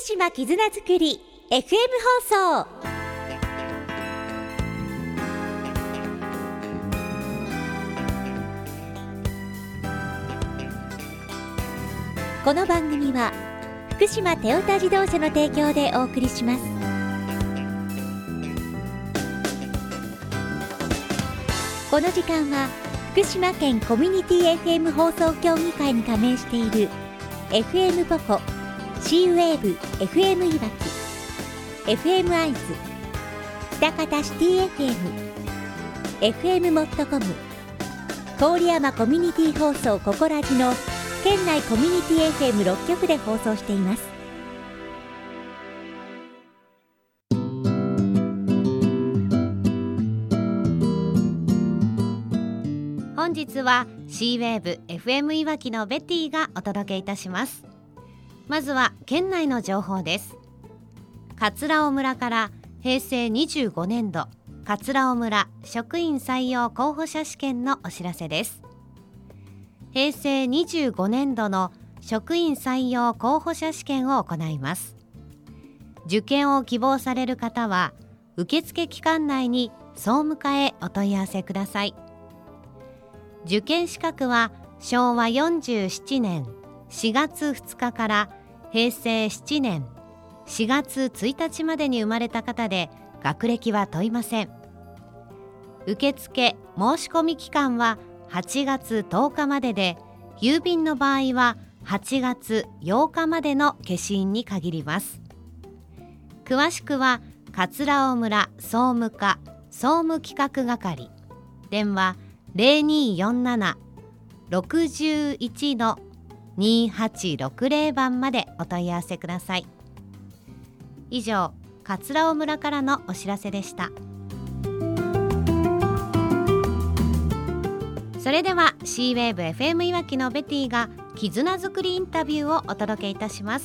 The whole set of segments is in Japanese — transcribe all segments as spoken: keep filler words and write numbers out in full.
島絆づくり エフエム 放送。この番組は福島テオタ自動車の提供でお送りします。この時間は福島県コミュニティ エフエム 放送協議会に加盟している エフエム ポコ、シーウェーブ エフエム いわき、エフエム アイズ、喜多方シティ エフエム、エフエム モットコム、郡山コミュニティ放送ココラジの県内コミュニティ エフエムろっ 局で放送しています。本日は シーウェーブ エフエム いわきのベティがお届けいたします。まずは県内の情報です。桂尾村からへいせいにじゅうごねんど桂尾村職員採用候補者試験のお知らせです。へいせいにじゅうごねんどの職員採用候補者試験を行います。受験を希望される方は受付期間内に総務課へお問い合わせください。受験資格はしょうわよんじゅうななねんしがつふつかからへいせいななねんしがつついたちまでに生まれた方で学歴は問いません。受付申し込み期間ははちがつとおかまでで、郵便の場合ははちがつようかまでの消印に限ります。詳しくは桂尾村総務課総務企画係、電話ゼロにーよんなな ろくいち にーはちろくゼロ 番までお問い合わせください。以上、桂尾村からのお知らせでした。それでは シーウェーブ エフエム いわきのベティが絆づくりインタビューをお届けいたします。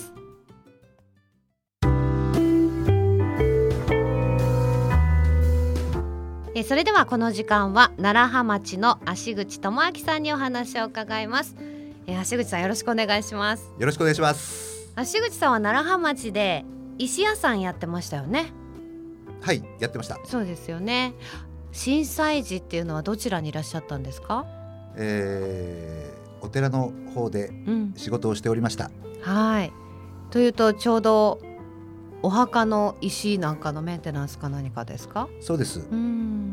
えそれではこの時間は楢葉町の芦口智明さんにお話を伺います。え芦口さん、よろしくお願いします。 よろしくお願いします。 芦口さんは楢葉町で石屋さんやってましたよね。 はい、やってました。 そうですよね。震災時っていうのはどちらにいらっしゃったんですか？ えー、お寺の方で仕事をしておりました、 うん、はい。というとちょうどお墓の石なんかのメンテナンスか何かですか？ そうです。 うん。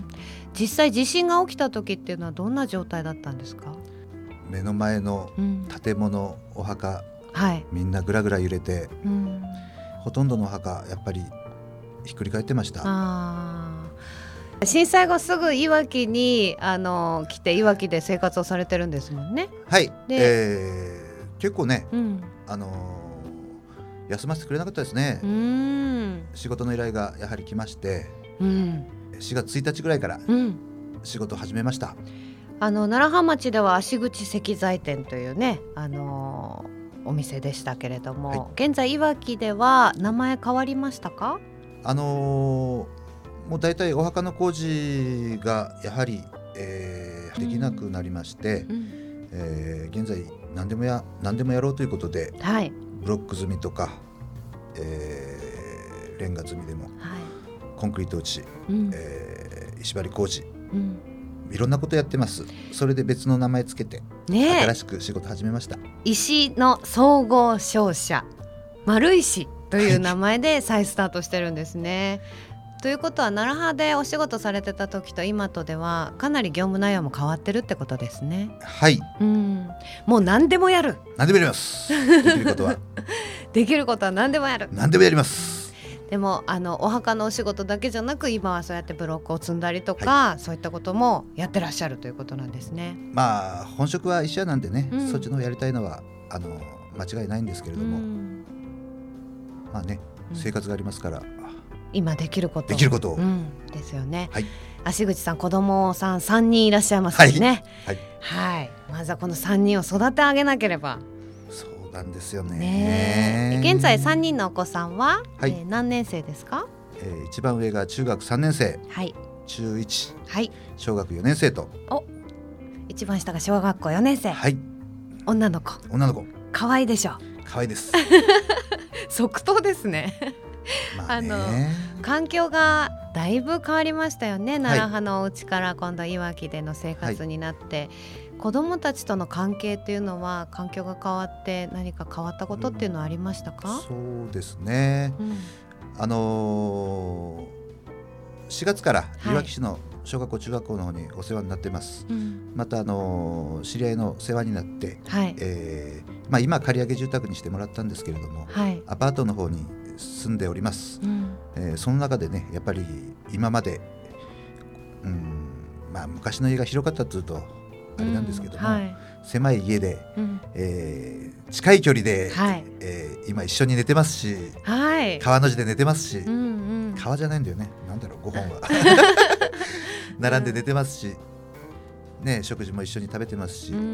実際地震が起きた時っていうのはどんな状態だったんですか？ 目の前の建物、うん、お墓、 はい、 みんなぐらぐら揺れて、 うん、 ほとんどのお墓やっぱりひっくり返ってました。 あ、震災後すぐいわきにあの来ていわきで生活をされてるんですもんね。 はい、えー、結構ね、 うん、あのー、休ませてくれなかったですね。 うん、 仕事の依頼がやはり来まして、 うん、 しがつついたちぐらいから仕事を始めました、 うん、あの楢葉町では芦口石材店というね、あのー、お店でしたけれども、はい、現在いわきでは名前変わりましたか？ あのーもう大体お墓の工事がやはり、えー、できなくなりまして、うん、えー、現在何でもや何でもやろうということで、はい、ブロック積みとか、えー、レンガ積みでも、はい、コンクリート打ち、うん、えー、石張り工事、うん、いろんなことやってます。それで別の名前つけて、ね、新しく仕事始めました。 石の総合商社丸石という名前で再スタートしてるんですね。ということは楢葉でお仕事されてた時と今とではかなり業務内容も変わってるってことですね。 はい、 うん、もう何でもやる。 何でもやります。できることはできることは何でもやる。 何でもやります。 でもあのお墓のお仕事だけじゃなく今はそうやってブロックを積んだりとか、はい、そういったこともやってらっしゃるということなんですね。 まあ本職は石屋なんでね、うん、そっちのやりたいのはあの間違いないんですけれども、うん、まあね、生活がありますから、うん、 今できることできることを、 うん、ですよね、 はい、 芦口さん子供さんさんにんいらっしゃいますよね、 はいはいはい、まずはこのさんにんを育て上げなければ。 そうなんですよ ね, ね。現在さんにんのお子さんは、はい、えー、何年生ですか？ えー、一番上が中学さんねん生、 はい、 中いち、 はい、 小学よねん生と、 お一番下が小学校よねん生、 はい、 女の子女の子可愛いでしょ？ 可愛いです即答ですねまあね、 あの環境がだいぶ変わりましたよね。楢葉のお家から今度いわきでの生活になって、はい、子どもたちとの関係っていうのは環境が変わって何か変わったことっていうのはありましたか？ うん、そうですね、うん、あのー、しがつからいわき市の小学校中学校の方にお世話になってます、うん、また、あのー、知り合いの世話になって、はい、えーまあ、今借り上げ住宅にしてもらったんですけれども、はい、アパートの方に住んでおります、うんえー、その中でねやっぱり今まで、うんまあ、昔の家が広かったというとあれなんですけども、うんはい、狭い家で、うんえー、近い距離で、はいえー、今一緒に寝てますし、はい、川の字で寝てますし、うんうん、川じゃないんだよね、なんだろうごほんは並んで寝てますし、ね、食事も一緒に食べてますし、うん、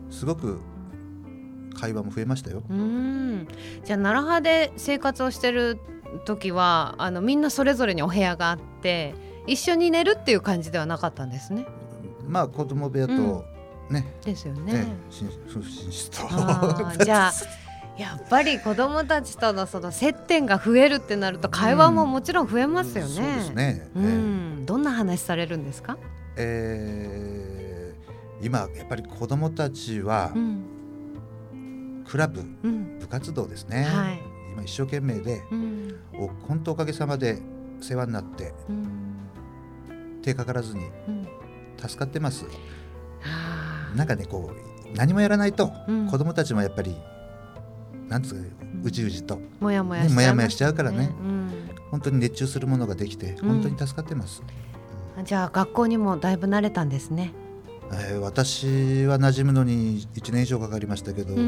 すごく会話も増えましたよ。 うんじゃあ楢葉で生活をしてる時はあのみんなそれぞれにお部屋があって一緒に寝るっていう感じではなかったんですね。 まあ子供部屋と、うんね、 ですよね、 寝室とじゃあやっぱり子供たちとのその接点が増えるってなると会話ももちろん増えますよね、うん、そうですね、うんえー、どんな話されるんですか？ えー、今やっぱり子供たちは、うんクラブ、うん、部活動ですね、はい、今一生懸命で、うん、お本当おかげさまで世話になって、うん、手かからずに助かってます、うん、なんかねこう何もやらないと、うん、子供たちもやっぱりなんつううじうじと、 うん、もやもやしちゃう、 ね、もやもやしちゃうからね、うん、本当に熱中するものができて本当に助かってます、 うん、じゃあ学校にもだいぶ慣れたんですね。 えー、私は馴染むのにいちねん以上かかりましたけど、うん、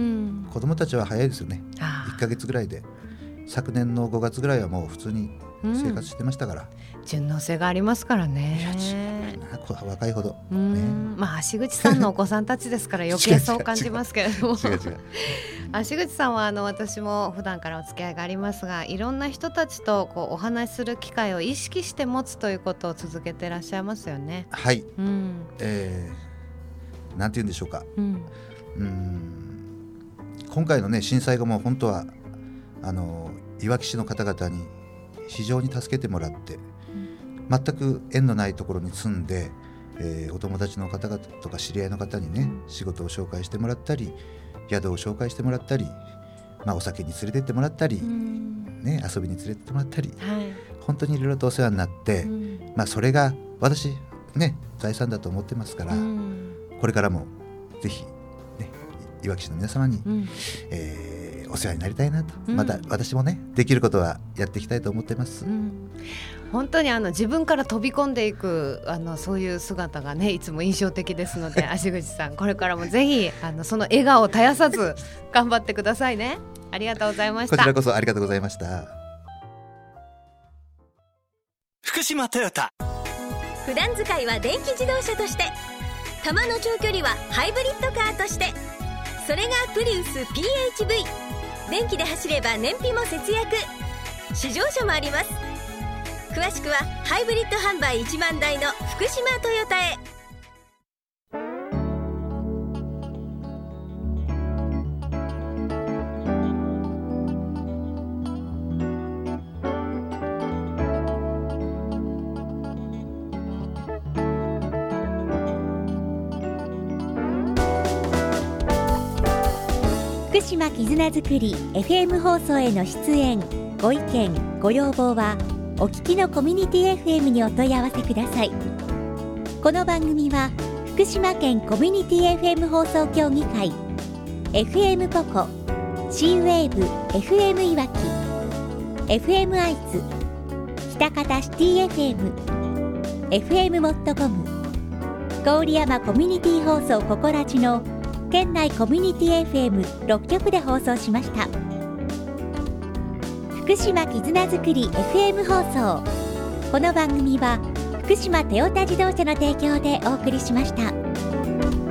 子どもたちは早いですよね。いっかげつぐらいで昨年のごがつぐらいはもう普通に生活してましたから、 うん、順応性がありますからね。 いや違うな若いほど、 うん、ね、まあ足口さんのお子さんたちですから余計そう感じますけれども違う違う違う足口さんはあの私も普段からお付き合いがありますがいろんな人たちとこうお話しする機会を意識して持つということを続けていらっしゃいますよね。 はい、うんえー、なんて言うんでしょうか、うん、うーん今回のね震災後も本当はあのいわき市の方々に非常に助けてもらって、うん、全く縁のないところに住んで、えー、お友達の方々とか知り合いの方にね、うん、仕事を紹介してもらったり宿を紹介してもらったり、まあ、お酒に連れてってもらったり、うんね、遊びに連れてってもらったり、はい、本当にいろいろとお世話になって、うんまあ、それが私、ね、財産だと思ってますから、うん、これからもぜひ、ね、いわき市の皆様に、うんえー、お世話になりたいなと、うん、また私もねできることはやっていきたいと思ってます、うん、 本当にあの自分から飛び込んでいくあのそういう姿がねいつも印象的ですので足口さんこれからもぜひあのその笑顔を絶やさず頑張ってくださいね。ありがとうございました。 こちらこそありがとうございました。 福島トヨタ普段使いは電気自動車として、多摩の長距離はハイブリッドカーとして、それがプリウス ピーエイチブイ。 電気で走れば燃費も節約、試乗車もあります。詳しくはハイブリッド販売いちまんだいの福島トヨタへ。 福島絆づくり エフエム 放送への出演ご意見ご要望はお聞きのコミュニティ エフエム にお問い合わせください。この番組は福島県コミュニティ エフエム 放送協議会 エフエム ポコ C ウェーブ エフエム いわき エフエム 愛知喜多方シティ エフエム エフエム モットコム郡山コミュニティ放送ココラジの県内コミュニティ エフエムろっきょくで放送しました。福島絆づくり エフエム 放送。この番組は福島トヨタ自動車の提供でお送りしました。